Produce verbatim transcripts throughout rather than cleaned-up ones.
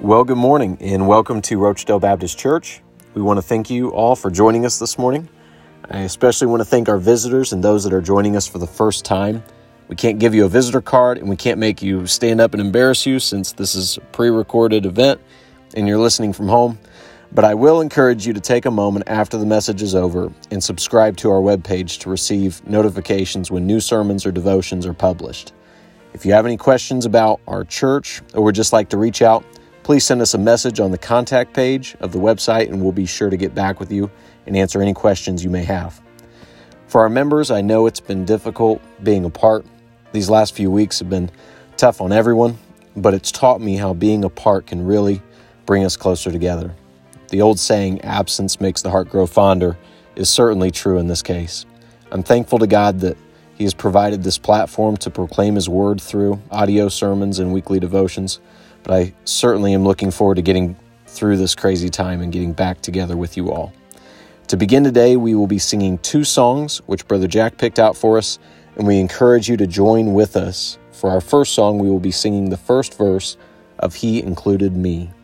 Well, good morning and welcome to Rochdale Baptist Church. We want to thank you all for joining us this morning. I especially want to thank our visitors and those that are joining us for the first time. We can't give you a visitor card and we can't make you stand up and embarrass you since this is a pre-recorded event and you're listening from home. But I will encourage you to take a moment after the message is over and subscribe to our webpage to receive notifications when new sermons or devotions are published. If you have any questions about our church or would just like to reach out, please send us a message on the contact page of the website and we'll be sure to get back with you and answer any questions you may have. For our members, I know it's been difficult being apart. These last few weeks have been tough on everyone, but it's taught me how being apart can really bring us closer together. The old saying, absence makes the heart grow fonder, is certainly true in this case. I'm thankful to God that He has provided this platform to proclaim His word through audio sermons and weekly devotions. But I certainly am looking forward to getting through this crazy time and getting back together with you all. To begin today, we will be singing two songs, which Brother Jack picked out for us, and we encourage you to join with us. For our first song, we will be singing the first verse of He Included Me.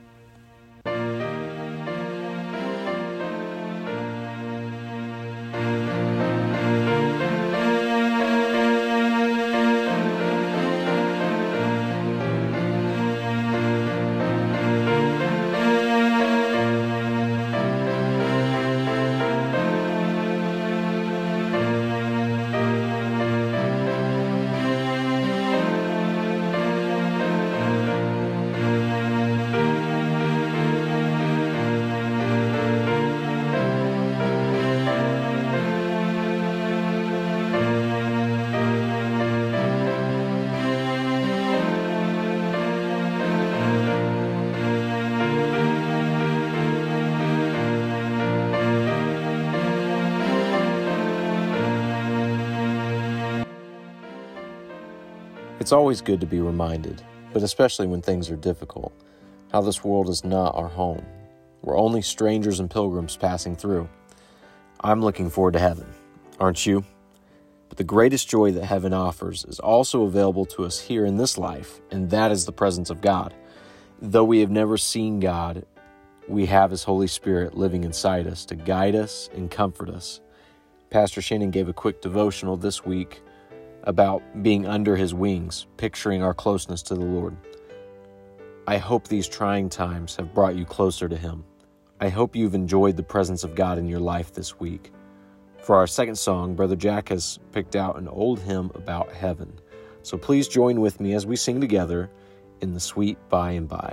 It's always good to be reminded, but especially when things are difficult, how this world is not our home. We're only strangers and pilgrims passing through. I'm looking forward to heaven, aren't you? But the greatest joy that heaven offers is also available to us here in this life, and that is the presence of God. Though we have never seen God, we have His Holy Spirit living inside us to guide us and comfort us. Pastor Shannon gave a quick devotional this week about being under His wings, picturing our closeness to the Lord. I hope these trying times have brought you closer to Him. I hope you've enjoyed the presence of God in your life this week. For our second song, Brother Jack has picked out an old hymn about heaven. So please join with me as we sing together in the sweet by and by.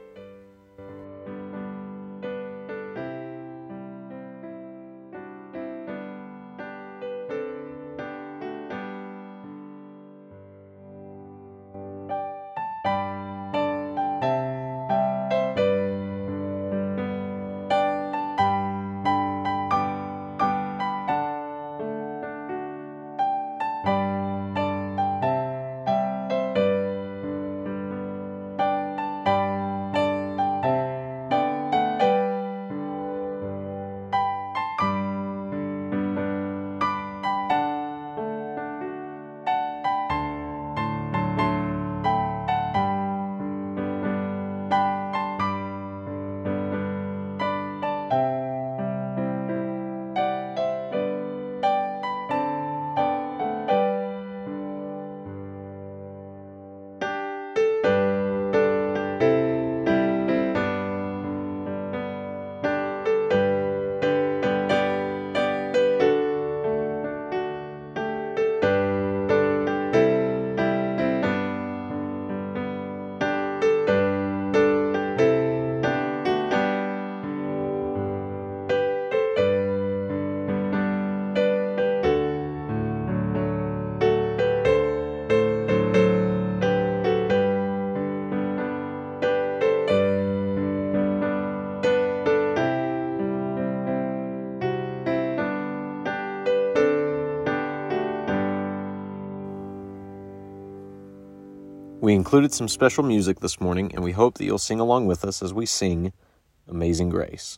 We included some special music this morning, and we hope that you'll sing along with us as we sing Amazing Grace.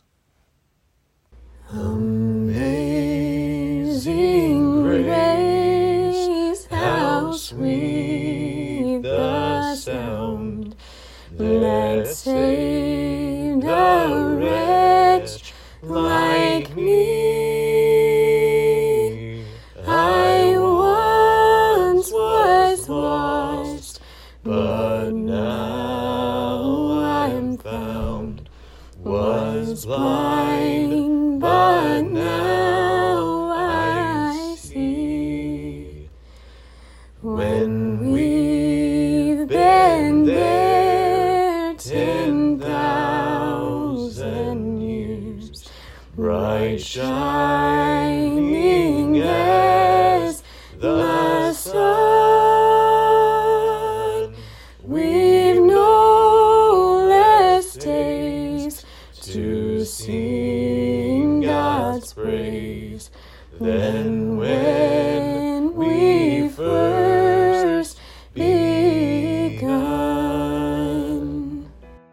Amazing grace, how sweet the sound that saved a wretch like me. I once was lost, but now I am found. Was blind, but now I see. When we've been there ten thousand years, bright shining as the sun, we've no less days to sing God's praise than when we first begun.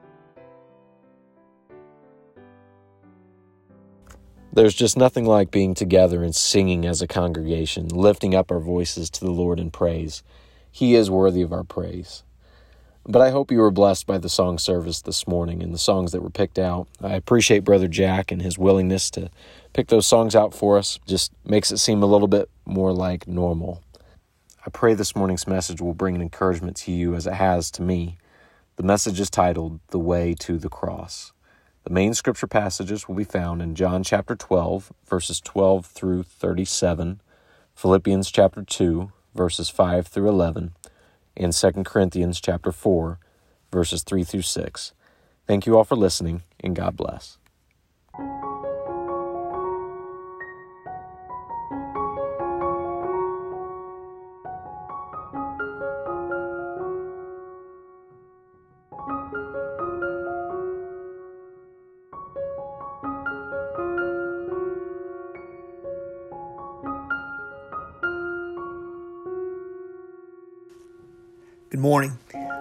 There's just nothing like being together and singing as a congregation, lifting up our voices to the Lord in praise. He is worthy of our praise. But I hope you were blessed by the song service this morning and the songs that were picked out. I appreciate Brother Jack and his willingness to pick those songs out for us. Just makes it seem a little bit more like normal. I pray this morning's message will bring an encouragement to you as it has to me. The message is titled, The Way to the Cross. The main scripture passages will be found in John chapter twelve, verses twelve through thirty-seven, Philippians chapter two, verses five through eleven, and Second Corinthians chapter four, verses three through six. Thank you all for listening, and God bless. Good morning.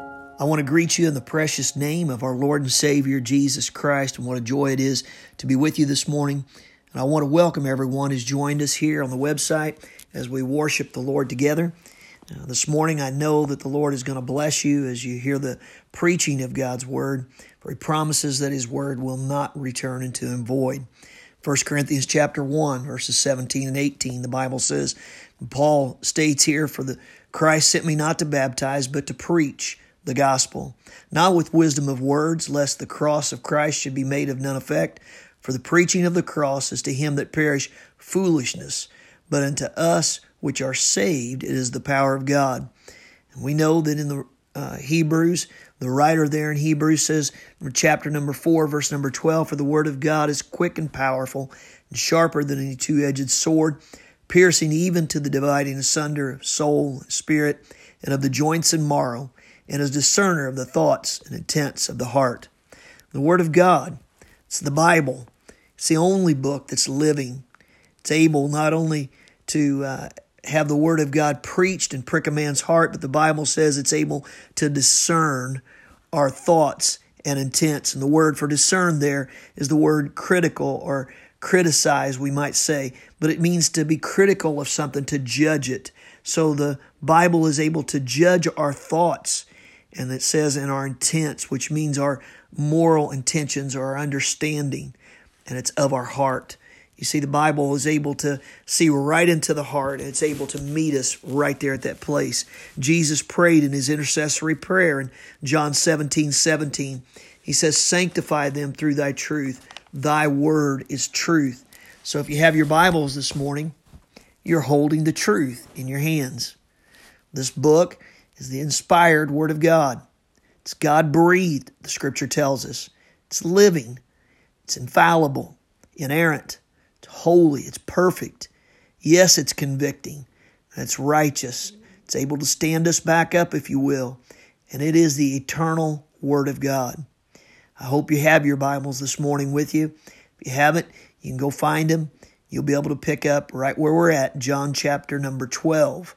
I want to greet you in the precious name of our Lord and Savior, Jesus Christ, and what a joy it is to be with you this morning. And I want to welcome everyone who's joined us here on the website as we worship the Lord together. Uh, this morning, I know that the Lord is going to bless you as you hear the preaching of God's Word, for He promises that His Word will not return into Him void. First Corinthians chapter one, verses seventeen and eighteen, the Bible says, Paul states here, for the Christ sent me not to baptize, but to preach the gospel, not with wisdom of words, lest the cross of Christ should be made of none effect. For the preaching of the cross is to him that perish foolishness, but unto us which are saved it is the power of God. And we know that in the uh, Hebrews, the writer there in Hebrews says, in chapter number four, verse number twelve, for the word of God is quick and powerful, and sharper than any two-edged sword, piercing even to the dividing asunder of soul and spirit, and of the joints and marrow, and is discerner of the thoughts and intents of the heart. The Word of God, it's the Bible. It's the only book that's living. It's able not only to uh, have the Word of God preached and prick a man's heart, but the Bible says it's able to discern our thoughts and intents. And the word for discern there is the word critical, or criticize, we might say, but it means to be critical of something, to judge it. So the Bible is able to judge our thoughts, and it says in our intents, which means our moral intentions or our understanding, and it's of our heart. You see, the Bible is able to see right into the heart, and it's able to meet us right there at that place. Jesus prayed in his intercessory prayer in John seventeen seventeen. He says, sanctify them through thy truth. Thy word is truth. So if you have your Bibles this morning, you're holding the truth in your hands. This book is the inspired Word of God. It's God-breathed, the Scripture tells us. It's living. It's infallible, inerrant. It's holy. It's perfect. Yes, it's convicting. It's righteous. It's able to stand us back up, if you will. And it is the eternal Word of God. I hope you have your Bibles this morning with you. If you haven't, you can go find them. You'll be able to pick up right where we're at, John chapter number twelve.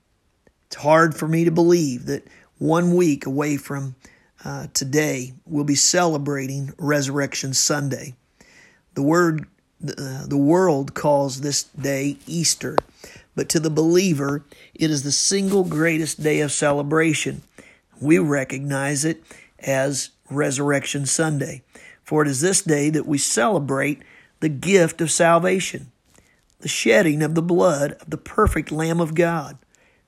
It's hard for me to believe that one week away from uh, today, we'll be celebrating Resurrection Sunday. The word, uh, the world calls this day Easter, but to the believer, it is the single greatest day of celebration. We recognize it as Resurrection Sunday. For it is this day that we celebrate the gift of salvation, the shedding of the blood of the perfect Lamb of God,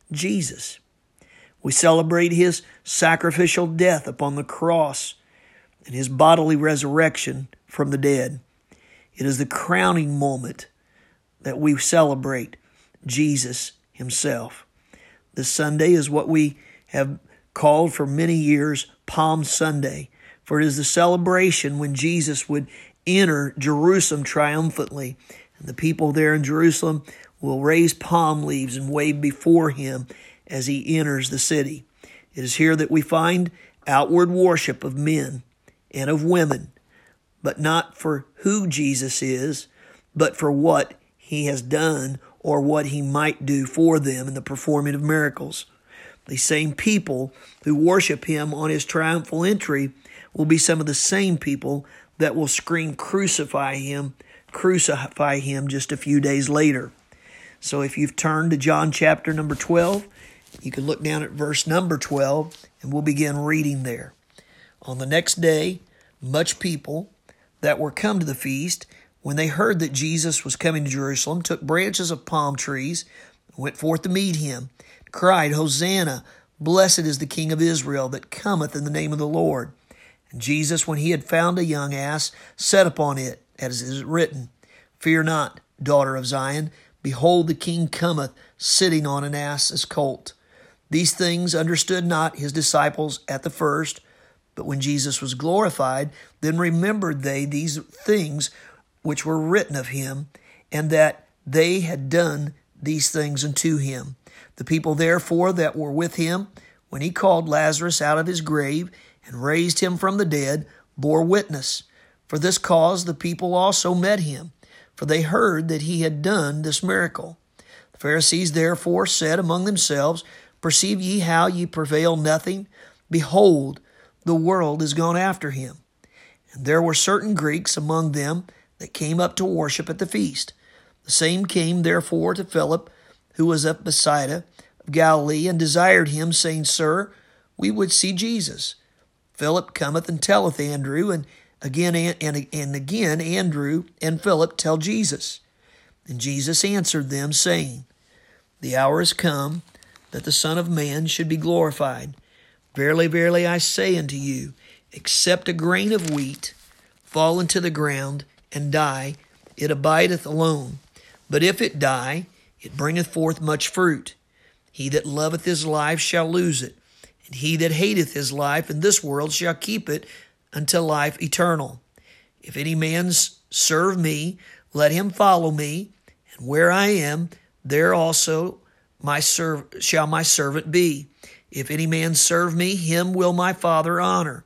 Jesus. We celebrate his sacrificial death upon the cross and his bodily resurrection from the dead. It is the crowning moment that we celebrate Jesus himself. This Sunday is what we have called for many years Palm Sunday, for it is the celebration when Jesus would enter Jerusalem triumphantly, and the people there in Jerusalem will raise palm leaves and wave before him as he enters the city. It is here that we find outward worship of men and of women, but not for who Jesus is, but for what he has done or what he might do for them in the performing of miracles. The same people who worship him on his triumphal entry will be some of the same people that will scream, "Crucify him, crucify him," just a few days later. So if you've turned to John chapter number twelve, you can look down at verse number twelve, and we'll begin reading there. On the next day, much people that were come to the feast, when they heard that Jesus was coming to Jerusalem, took branches of palm trees, and went forth to meet him, and cried, "Hosanna, blessed is the King of Israel that cometh in the name of the Lord." And Jesus, when he had found a young ass, sat upon it, as is written, "Fear not, daughter of Zion, behold, the King cometh, sitting on an ass's colt." These things understood not his disciples at the first, but when Jesus was glorified, then remembered they these things which were written of him, and that they had done these things unto him. The people therefore that were with him, when he called Lazarus out of his grave, and raised him from the dead, bore witness. For this cause the people also met him, for they heard that he had done this miracle. The Pharisees therefore said among themselves, "Perceive ye how ye prevail nothing? Behold, the world is gone after him." And there were certain Greeks among them that came up to worship at the feast. The same came therefore to Philip, who was of Bethsaida of Galilee, and desired him, saying, "Sir, we would see Jesus." Philip cometh and telleth Andrew, and again and, and again Andrew and Philip tell Jesus. And Jesus answered them, saying, "The hour is come that the Son of Man should be glorified. Verily, verily, I say unto you, except a grain of wheat fall into the ground and die, it abideth alone. But if it die, it bringeth forth much fruit. He that loveth his life shall lose it, and he that hateth his life in this world shall keep it until life eternal. If any man serve me, let him follow me, and where I am, there also my serv- shall my servant be. If any man serve me, him will my Father honor.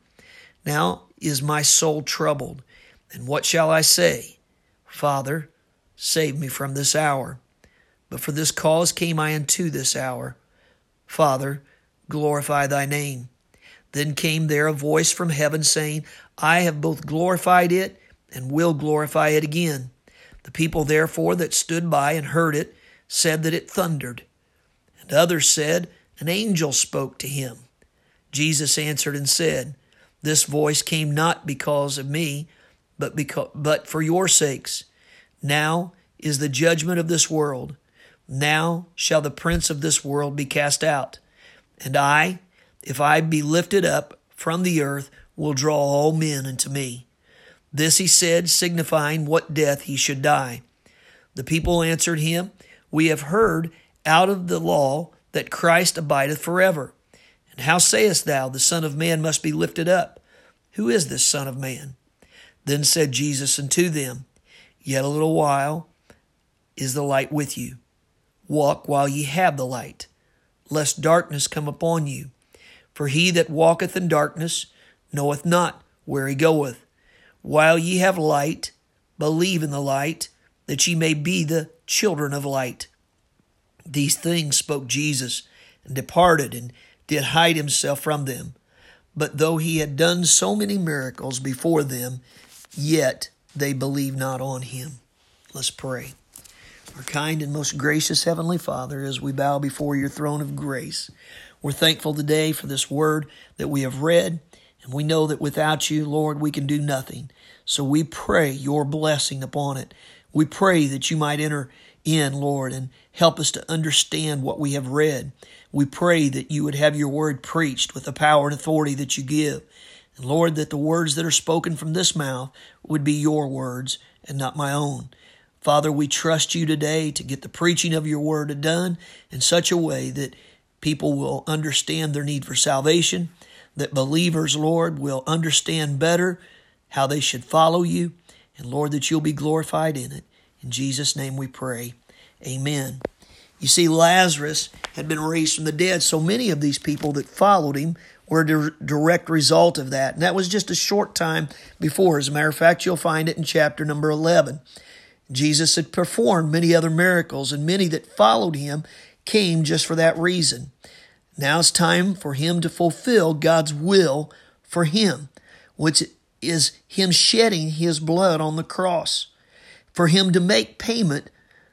Now is my soul troubled, and what shall I say? Father, save me from this hour. But for this cause came I unto this hour. Father, glorify thy name." Then came there a voice from heaven, saying, "I have both glorified it, and will glorify it again." The people therefore that stood by and heard it said that it thundered. And others said, "An angel spoke to him." Jesus answered and said, "This voice came not because of me, but because, but for your sakes. Now is the judgment of this world. Now shall the prince of this world be cast out. And I, if I be lifted up from the earth, will draw all men unto me." This he said, signifying what death he should die. The people answered him, "We have heard out of the law that Christ abideth forever. And how sayest thou, the Son of Man must be lifted up? Who is this Son of Man?" Then said Jesus unto them, "Yet a little while is the light with you. Walk while ye have the light, lest darkness come upon you. For he that walketh in darkness knoweth not where he goeth. While ye have light, believe in the light, that ye may be the children of light." These things spoke Jesus, and departed, and did hide himself from them. But though he had done so many miracles before them, yet they believed not on him. Let's pray. Our kind and most gracious Heavenly Father, as we bow before your throne of grace, we're thankful today for this word that we have read, And we know that without you, Lord, we can do nothing. So we pray your blessing upon it. We pray that you might enter in, Lord, and help us to understand what we have read. We pray that you would have your word preached with the power and authority that you give. And Lord, that the words that are spoken from this mouth would be your words and not my own. Father, we trust you today to get the preaching of your word done in such a way that people will understand their need for salvation, that believers, Lord, will understand better how they should follow you, and Lord, that you'll be glorified in it. In Jesus' name we pray. Amen. You see, Lazarus had been raised from the dead, so many of these people that followed him were a direct result of that. And that was just a short time before. As a matter of fact, you'll find it in chapter number eleven. Jesus had performed many other miracles, and many that followed him came just for that reason. Now it's time for him to fulfill God's will for him, which is him shedding his blood on the cross, for him to make payment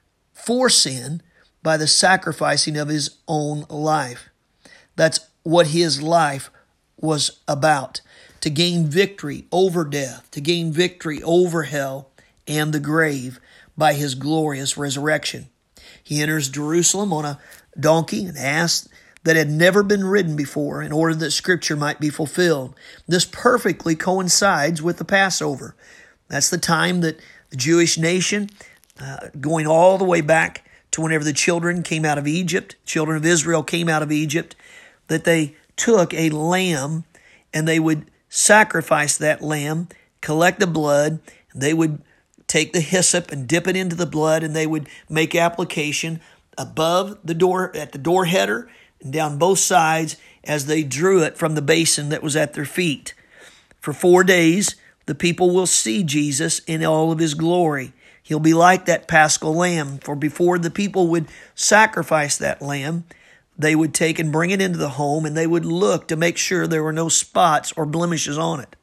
for sin by the sacrificing of his own life. That's what his life was about, to gain victory over death, to gain victory over hell and the grave by his glorious resurrection. He enters Jerusalem on a donkey, an ass that had never been ridden before, in order that Scripture might be fulfilled. This perfectly coincides with the Passover. That's the time that the Jewish nation, uh, going all the way back to whenever the children came out of Egypt, children of Israel came out of Egypt, that they took a lamb and they would sacrifice that lamb, collect the blood, and they would take the hyssop and dip it into the blood, and they would make application above the door, at the door header, and down both sides as they drew it from the basin that was at their feet. For four days, the people will see Jesus in all of his glory. He'll be like that Paschal lamb, for before the people would sacrifice that lamb, they would take and bring it into the home, and they would look to make sure there were no spots or blemishes on it.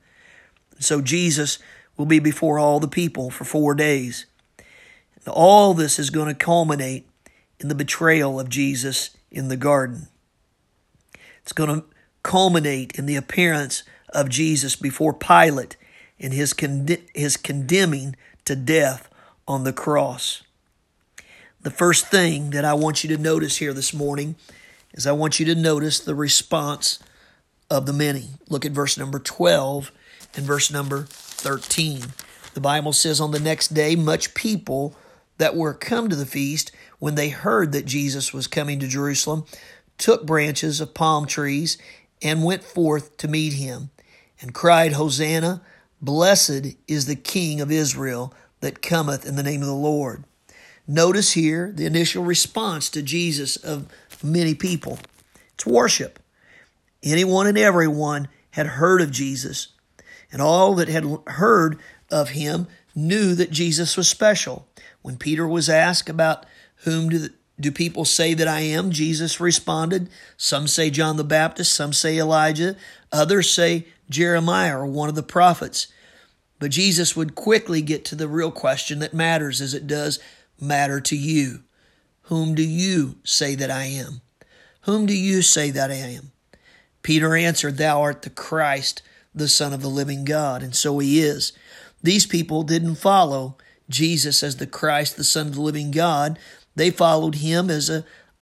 So Jesus will be before all the people for four days. And all this is going to culminate in the betrayal of Jesus in the garden. It's going to culminate in the appearance of Jesus before Pilate and his, conde- his condemning to death on the cross. The first thing that I want you to notice here this morning is I want you to notice the response of the many. Look at verse number twelve and verse number thirteen. The Bible says, on the next day, much people that were come to the feast, when they heard that Jesus was coming to Jerusalem, took branches of palm trees and went forth to meet him, and cried, Hosanna, blessed is the King of Israel that cometh in the name of the Lord. Notice here the initial response to Jesus of many people. It's worship. Anyone and everyone had heard of Jesus, and all that had heard of him knew that Jesus was special. When Peter was asked about whom do, the, do people say that I am, Jesus responded, some say John the Baptist, some say Elijah, others say Jeremiah or one of the prophets. But Jesus would quickly get to the real question that matters, as it does matter to you. Whom do you say that I am? Whom do you say that I am? Peter answered, Thou art the Christ, the Son of the living God. And so he is. These people didn't follow Jesus as the Christ, the Son of the living God. They followed him as a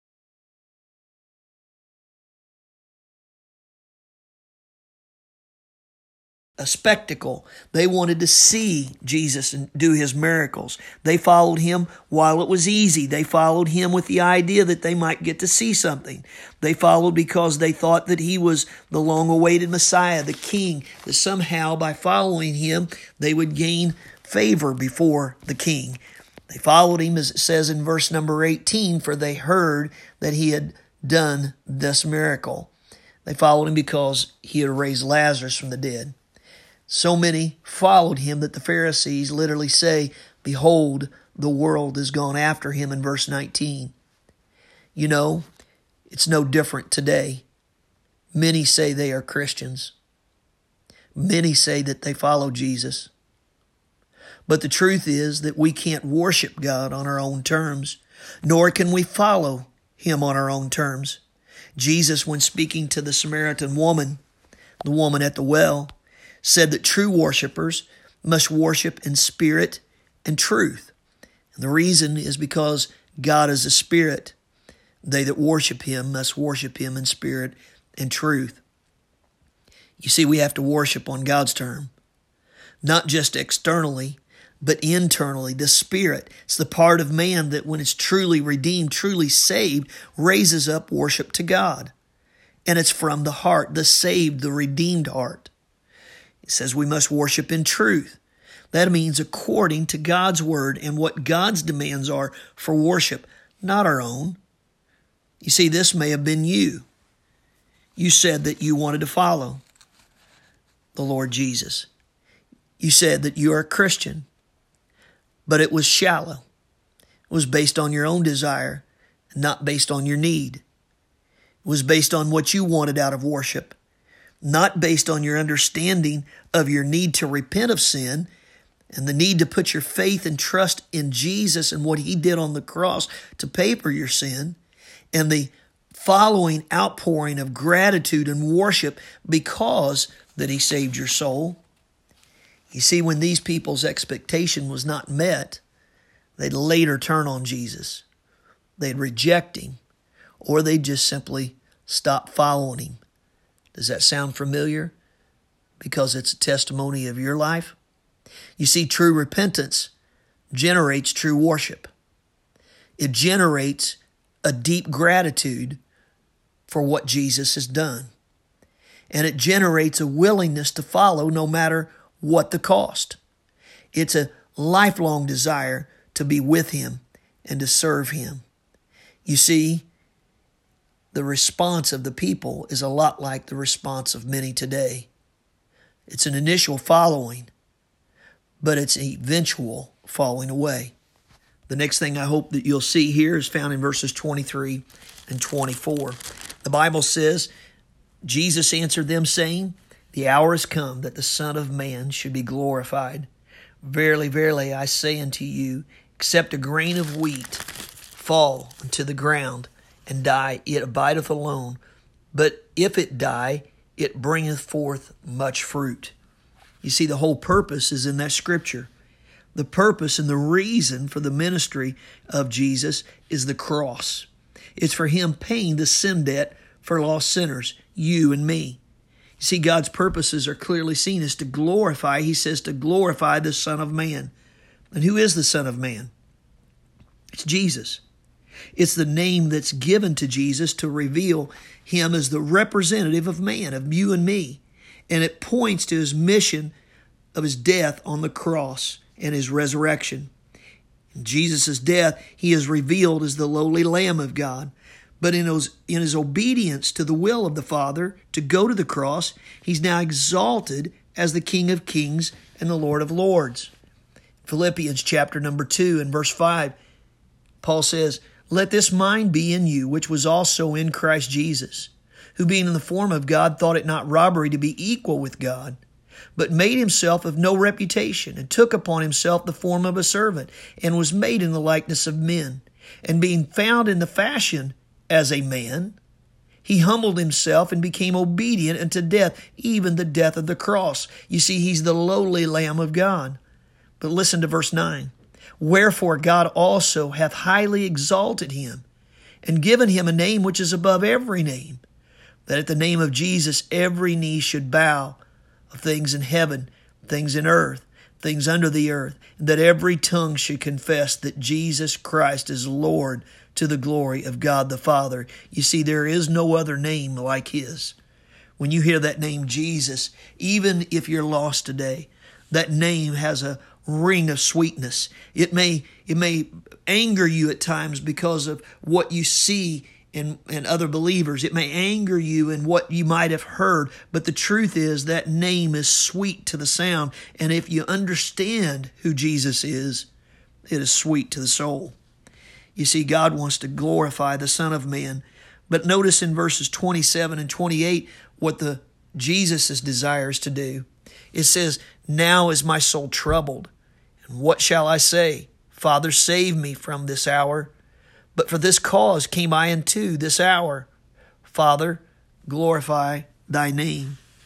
a spectacle. They wanted to see Jesus and do his miracles. They followed him while it was easy. They followed him with the idea that they might get to see something. They followed because they thought that he was the long-awaited Messiah, the King, that somehow by following him, they would gain favor before the King. They followed him, as it says in verse number eighteen, for they heard that he had done this miracle. They followed him because he had raised Lazarus from the dead. So many followed him that the Pharisees literally say, Behold, the world is gone after him in verse nineteen. You know, it's no different today. Many say they are Christians. Many say that they follow Jesus. But the truth is that we can't worship God on our own terms, nor can we follow him on our own terms. Jesus, when speaking to the Samaritan woman, the woman at the well, said that true worshipers must worship in spirit and truth. And the reason is because God is a spirit. They that worship him must worship him in spirit and truth. You see, we have to worship on God's term, not just externally, but internally. The spirit, it's the part of man that when it's truly redeemed, truly saved, raises up worship to God. And it's from the heart, the saved, the redeemed heart. It says we must worship in truth. That means according to God's word and what God's demands are for worship, not our own. You see, this may have been you. You said that you wanted to follow the Lord Jesus. You said that you are a Christian, but it was shallow. It was based on your own desire, not based on your need. It was based on what you wanted out of worship, not based on your understanding of your need to repent of sin and the need to put your faith and trust in Jesus and what he did on the cross to pay for your sin, and the following outpouring of gratitude and worship because that he saved your soul. You see, when these people's expectation was not met, they'd later turn on Jesus. They'd reject him, or they'd just simply stop following him. Does that sound familiar? Because it's a testimony of your life. You see, true repentance generates true worship. It generates a deep gratitude for what Jesus has done. And it generates a willingness to follow no matter what the cost. It's a lifelong desire to be with him and to serve him. You see, the response of the people is a lot like the response of many today. It's an initial following, but it's eventual falling away. The next thing I hope that you'll see here is found in verses twenty-three and twenty-four. The Bible says, Jesus answered them, saying, the hour is come that the Son of Man should be glorified. Verily, verily, I say unto you, except a grain of wheat fall into the ground and die, it abideth alone. But if it die, it bringeth forth much fruit. You see, the whole purpose is in that scripture. The purpose and the reason for the ministry of Jesus is the cross. It's for him paying the sin debt for lost sinners, you and me. You see, God's purposes are clearly seen as to glorify. He says to glorify the Son of Man. And who is the Son of Man? It's Jesus. It's the name that's given to Jesus to reveal him as the representative of man, of you and me. And it points to his mission of his death on the cross and his resurrection. In Jesus' death, he is revealed as the lowly Lamb of God. But in his, in his obedience to the will of the Father to go to the cross, he's now exalted as the King of Kings and the Lord of Lords. Philippians chapter number two and verse five, Paul says, let this mind be in you, which was also in Christ Jesus, who being in the form of God thought it not robbery to be equal with God, but made himself of no reputation, and took upon himself the form of a servant, and was made in the likeness of men. And being found in the fashion as a man, he humbled himself and became obedient unto death, even the death of the cross. You see, he's the lowly Lamb of God. But listen to verse nine. Wherefore God also hath highly exalted him, and given him a name which is above every name, that at the name of Jesus every knee should bow, of things in heaven, things in earth, things under the earth, and that every tongue should confess that Jesus Christ is Lord, to the glory of God the Father. You see, there is no other name like his. When you hear that name Jesus, even if you're lost today, that name has a ring of sweetness. It may it may anger you at times because of what you see in, in other believers. It may anger you in what you might have heard, but the truth is that name is sweet to the sound. And if you understand who Jesus is, it is sweet to the soul. You see, God wants to glorify the Son of Man. But notice in verses twenty-seven and twenty-eight what the Jesus' desires to do. It says, now is my soul troubled. And what shall I say? Father, save me from this hour. But for this cause came I into this hour. Father, glorify thy name.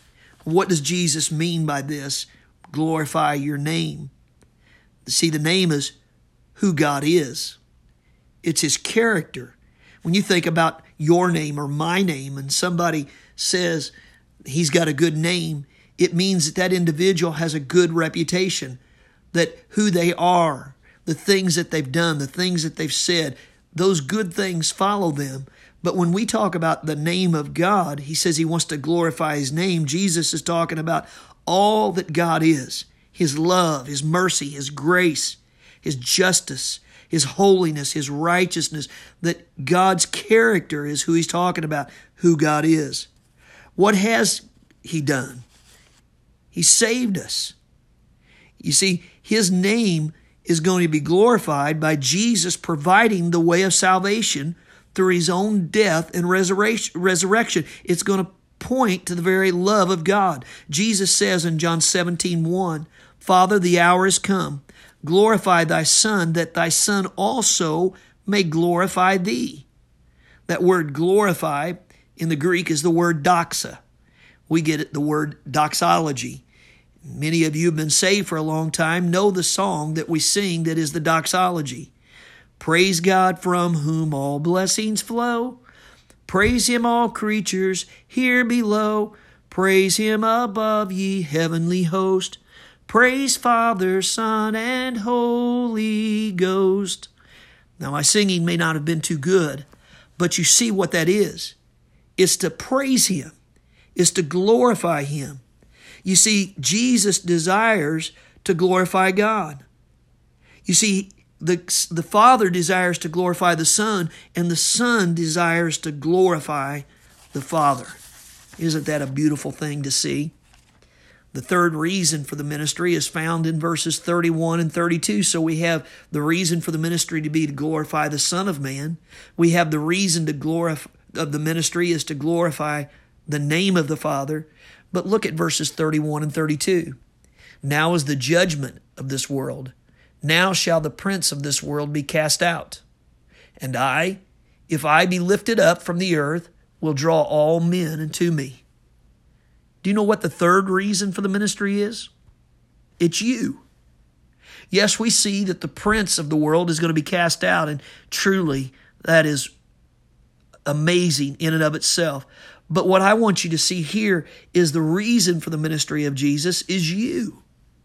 What does Jesus mean by this? Glorify your name. See, the name is who God is. It's his character. When you think about your name or my name and somebody says he's got a good name, it means that that individual has a good reputation, that who they are, the things that they've done, the things that they've said, those good things follow them. But when we talk about the name of God, he says he wants to glorify his name. Jesus is talking about all that God is, his love, his mercy, his grace, his justice, his holiness, his righteousness, that God's character is who he's talking about, who God is. What has he done? He saved us. You see, his name is going to be glorified by Jesus providing the way of salvation through his own death and resurrection. It's going to point to the very love of God. Jesus says in John seventeen one, Father, the hour is come. Glorify thy Son, that thy Son also may glorify thee. That word glorify in the Greek is the word doxa. We get it, the word doxology. Many of you have been saved for a long time, know the song that we sing that is the doxology. Praise God from whom all blessings flow. Praise him all creatures here below. Praise him above ye heavenly host. Praise Father, Son, and Holy Ghost. Now my singing may not have been too good, but you see what that is. It's to praise him. It's to glorify him. You see, Jesus desires to glorify God. You see, the, the Father desires to glorify the Son, and the Son desires to glorify the Father. Isn't that a beautiful thing to see? The third reason for the ministry is found in verses thirty-one and thirty-two. So we have the reason for the ministry to be to glorify the Son of Man. We have the reason to glorify of the ministry is to glorify the name of the Father. But look at verses thirty-one and thirty-two. Now is the judgment of this world. Now shall the prince of this world be cast out. And I, if I be lifted up from the earth, will draw all men unto me. Do you know what the third reason for the ministry is? It's you. Yes, we see that the prince of the world is going to be cast out, and truly that is amazing in and of itself. But what I want you to see here is the reason for the ministry of Jesus is you.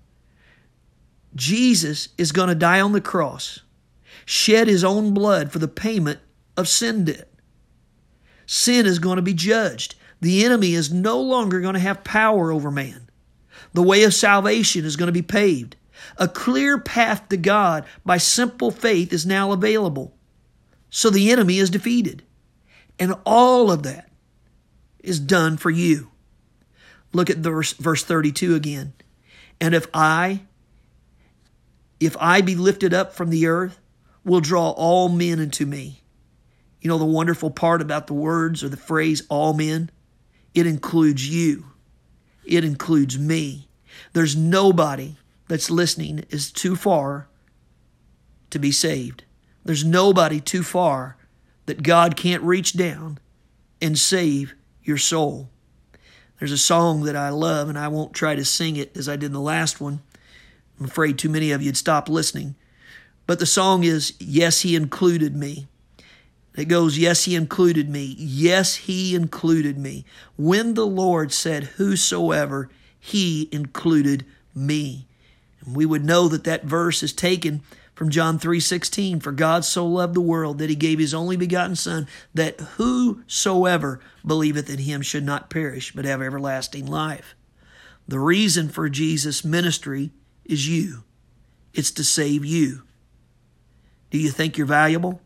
Jesus is going to die on the cross, shed his own blood for the payment of sin debt. Sin is going to be judged. The enemy is no longer going to have power over man. The way of salvation is going to be paved. A clear path to God by simple faith is now available. So the enemy is defeated. And all of that is done for you. Look at verse, verse thirty-two again. And if I, if I be lifted up from the earth, will draw all men unto me. You know the wonderful part about the words or the phrase all men? It includes you. It includes me. There's nobody that's listening is too far to be saved. There's nobody too far that God can't reach down and save your soul. There's a song that I love, and I won't try to sing it as I did in the last one. I'm afraid too many of you'd stop listening. But the song is, Yes, He Included Me. It goes, yes, He included me. Yes, He included me. When the Lord said, whosoever, He included me. And we would know that that verse is taken from John three sixteen. For God so loved the world that He gave His only begotten Son, that whosoever believeth in Him should not perish, but have everlasting life. The reason for Jesus' ministry is you. It's to save you. Do you think you're valuable?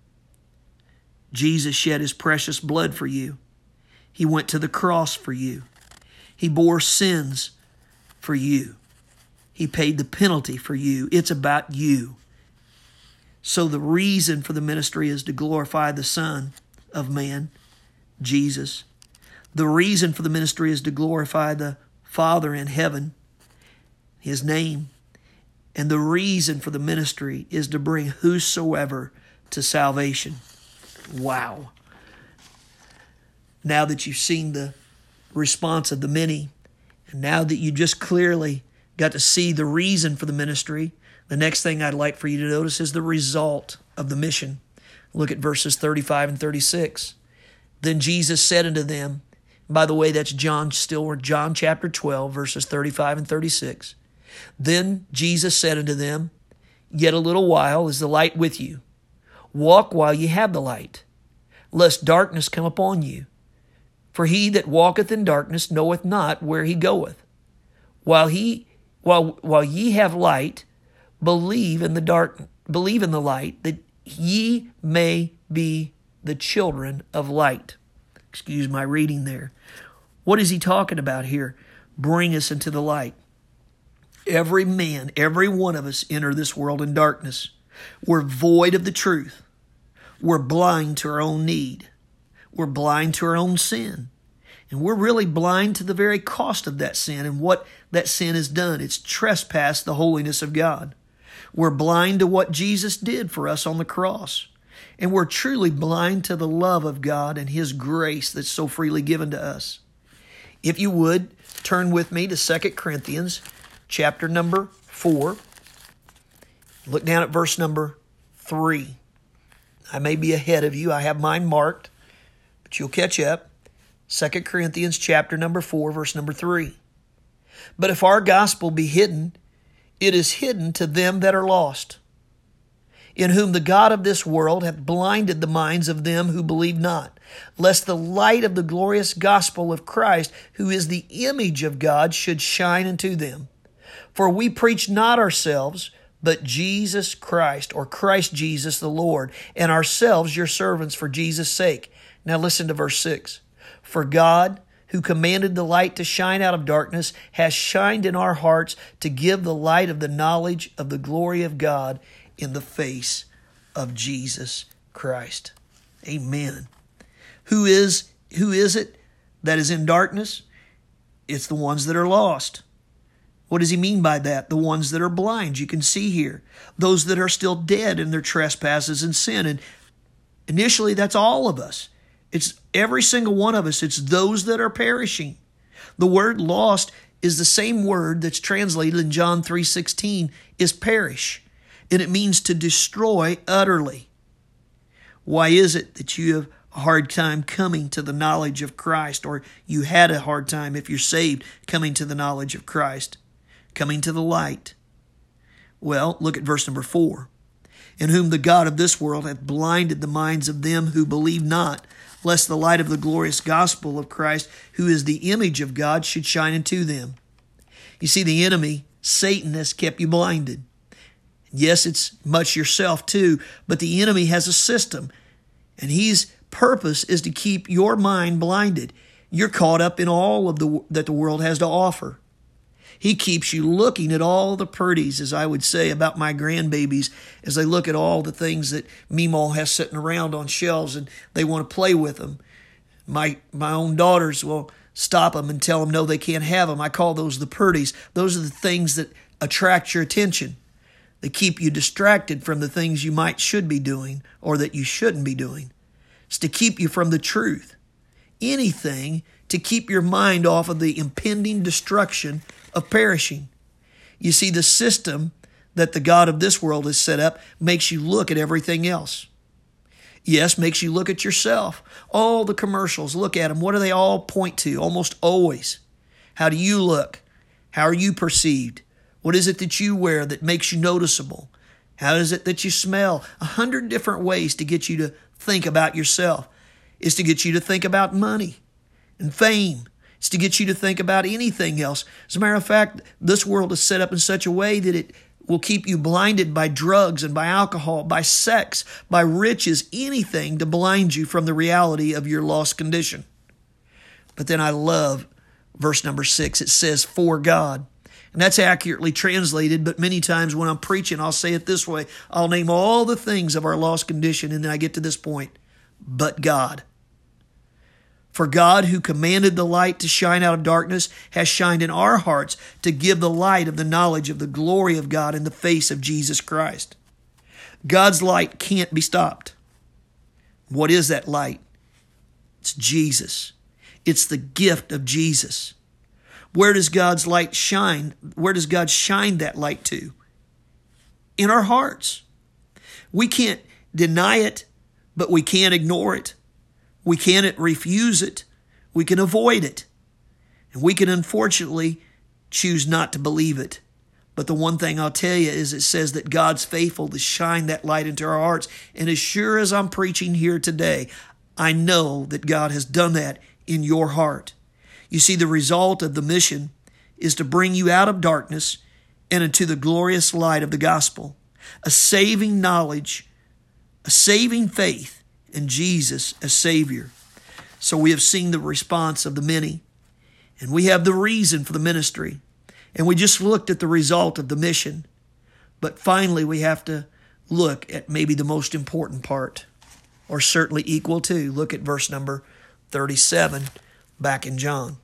Jesus shed His precious blood for you. He went to the cross for you. He bore sins for you. He paid the penalty for you. It's about you. So the reason for the ministry is to glorify the Son of Man, Jesus. The reason for the ministry is to glorify the Father in heaven, His name. And the reason for the ministry is to bring whosoever to salvation. Wow. Now that you've seen the response of the many And now that you just clearly got to see the reason for the ministry, the next thing I'd like for you to notice is the result of the mission. Look at verses thirty-five and thirty-six. Then Jesus said unto them, by the way, that's John still, John chapter twelve, verses thirty-five and thirty-six. Then Jesus said unto them, yet a little while is the light with you. Walk while ye have the light, lest darkness come upon you. For he that walketh in darkness knoweth not where he goeth. While he, while while ye have light, believe in the dark, believe in the light, that ye may be the children of light. Excuse my reading there. What is he talking about here? Bring us into the light. Every man, every one of us enter this world in darkness. We're void of the truth. We're blind to our own need. We're blind to our own sin. And we're really blind to the very cost of that sin and what that sin has done. It's trespassed the holiness of God. We're blind to what Jesus did for us on the cross. And we're truly blind to the love of God and His grace that's so freely given to us. If you would, turn with me to Second Corinthians chapter number four. Look down at verse number three. I may be ahead of you. I have mine marked, but you'll catch up. Second Corinthians chapter number four, verse number three. But if our gospel be hidden, it is hidden to them that are lost, in whom the God of this world hath blinded the minds of them who believe not, lest the light of the glorious gospel of Christ, who is the image of God, should shine into them. For we preach not ourselves, but Jesus Christ, or Christ Jesus the Lord, and ourselves your servants for Jesus' sake. Now listen to verse six. For God, who commanded the light to shine out of darkness, has shined in our hearts to give the light of the knowledge of the glory of God in the face of Jesus Christ. Amen. Who is, who is it that is in darkness? It's the ones that are lost. What does he mean by that? The ones that are blind, you can see here. Those that are still dead in their trespasses and sin. And initially, that's all of us. It's every single one of us. It's those that are perishing. The word lost is the same word that's translated in John three sixteen, is perish. And it means to destroy utterly. Why is it that you have a hard time coming to the knowledge of Christ, or you had a hard time, if you're saved, coming to the knowledge of Christ, coming to the light? Well, look at verse number four. In whom the God of this world hath blinded the minds of them who believe not, lest the light of the glorious gospel of Christ, who is the image of God, should shine into them. You see, the enemy, Satan, has kept you blinded. Yes, it's much yourself too, but the enemy has a system, and his purpose is to keep your mind blinded. You're caught up in all of the that the world has to offer. He keeps you looking at all the purties, as I would say about my grandbabies, as they look at all the things that Meemaw has sitting around on shelves and they want to play with them. My my own daughters will stop them and tell them no, they can't have them. I call those the purties. Those are the things that attract your attention. They keep you distracted from the things you might should be doing or that you shouldn't be doing. It's to keep you from the truth. Anything to keep your mind off of the impending destruction of perishing. You see, the system that the God of this world has set up makes you look at everything else. Yes, makes you look at yourself. All the commercials, look at them. What do they all point to? Almost always. How do you look? How are you perceived? What is it that you wear that makes you noticeable? How is it that you smell? A hundred different ways to get you to think about yourself. Is to get you to think about money and fame. It's to get you to think about anything else. As a matter of fact, this world is set up in such a way that it will keep you blinded by drugs and by alcohol, by sex, by riches, anything to blind you from the reality of your lost condition. But then I love verse number six. It says, for God. And that's accurately translated, but many times when I'm preaching, I'll say it this way. I'll name all the things of our lost condition, and then I get to this point. But God. For God, who commanded the light to shine out of darkness, has shined in our hearts to give the light of the knowledge of the glory of God in the face of Jesus Christ. God's light can't be stopped. What is that light? It's Jesus. It's the gift of Jesus. Where does God's light shine? Where does God shine that light to? In our hearts. We can't deny it, but we can't ignore it. We can't refuse it. We can avoid it. And we can unfortunately choose not to believe it. But the one thing I'll tell you is it says that God's faithful to shine that light into our hearts. And as sure as I'm preaching here today, I know that God has done that in your heart. You see, the result of the mission is to bring you out of darkness and into the glorious light of the gospel, a saving knowledge, a saving faith in Jesus as Savior. So we have seen the response of the many, and we have the reason for the ministry, and we just looked at the result of the mission. But finally, we have to look at maybe the most important part, or certainly equal to. Look at verse number thirty-seven back in John.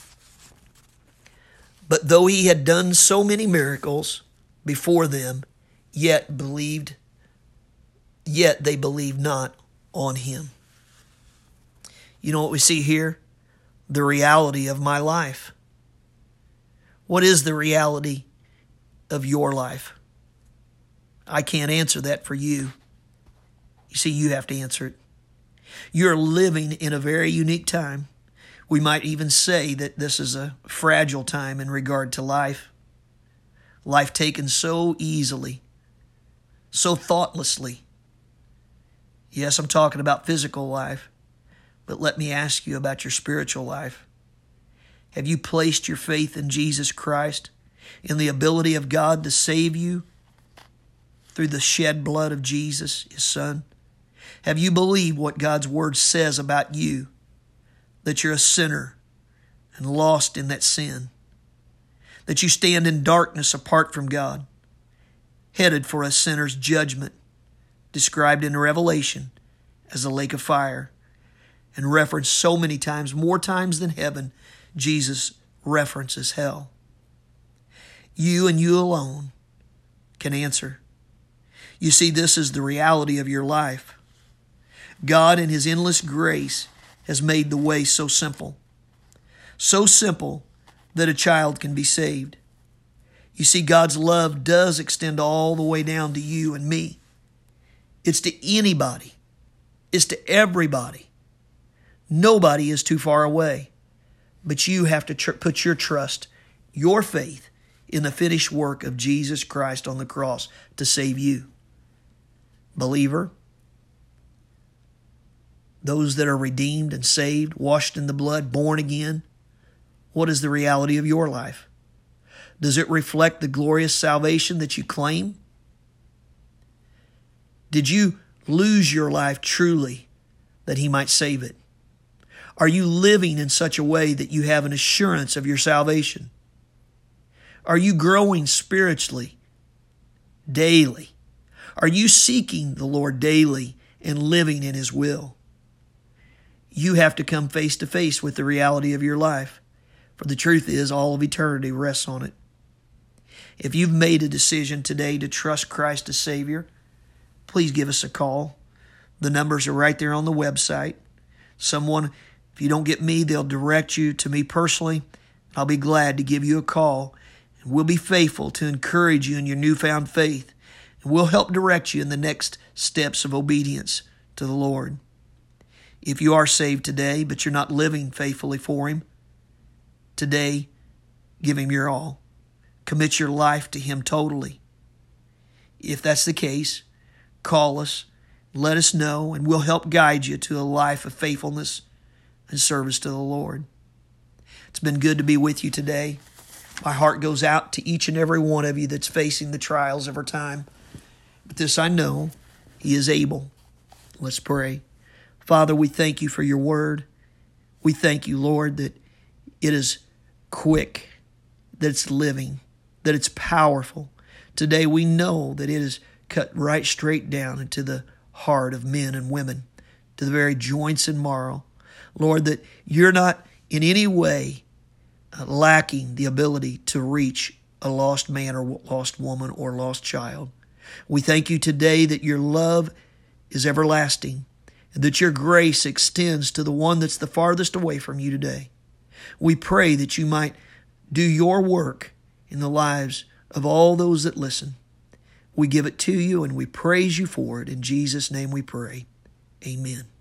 But though he had done so many miracles before them, yet believed, yet they believed not on him. You know what we see here? The reality of my life. What is the reality of your life? I can't answer that for you. You see, you have to answer it. You're living in a very unique time. We might even say that this is a fragile time in regard to life. Life taken so easily, so thoughtlessly. Yes, I'm talking about physical life, but let me ask you about your spiritual life. Have you placed your faith in Jesus Christ, in the ability of God to save you through the shed blood of Jesus, His Son? Have you believed what God's Word says about you? That you're a sinner and lost in that sin. That you stand in darkness apart from God, headed for a sinner's judgment, described in Revelation as a lake of fire, and referenced so many times, more times than heaven, Jesus references hell. You and you alone can answer. You see, this is the reality of your life. God in His endless grace has made the way so simple. So simple that a child can be saved. You see, God's love does extend all the way down to you and me. It's to anybody. It's to everybody. Nobody is too far away. But you have to tr- put your trust, your faith, in the finished work of Jesus Christ on the cross to save you. Believer, those that are redeemed and saved, washed in the blood, born again, what is the reality of your life? Does it reflect the glorious salvation that you claim? Did you lose your life truly that He might save it? Are you living in such a way that you have an assurance of your salvation? Are you growing spiritually daily? Are you seeking the Lord daily and living in His will? You have to come face to face with the reality of your life. For the truth is, all of eternity rests on it. If you've made a decision today to trust Christ as Savior, please give us a call. The numbers are right there on the website. Someone, if you don't get me, they'll direct you to me personally. I'll be glad to give you a call. And we'll be faithful to encourage you in your newfound faith. And we'll help direct you in the next steps of obedience to the Lord. If you are saved today, but you're not living faithfully for Him, today, give Him your all. Commit your life to Him totally. If that's the case, call us, let us know, and we'll help guide you to a life of faithfulness and service to the Lord. It's been good to be with you today. My heart goes out to each and every one of you that's facing the trials of our time. But this I know, He is able. Let's pray. Father, we thank You for Your word. We thank You, Lord, that it is quick, that it's living, that it's powerful. Today we know that it is cut right straight down into the heart of men and women, to the very joints and marrow. Lord, that You're not in any way lacking the ability to reach a lost man or lost woman or lost child. We thank You today that Your love is everlasting, and that Your grace extends to the one that's the farthest away from You today. We pray that You might do your work in the lives of all those that listen. We give it to you and we praise you for it. In Jesus' name we pray. Amen.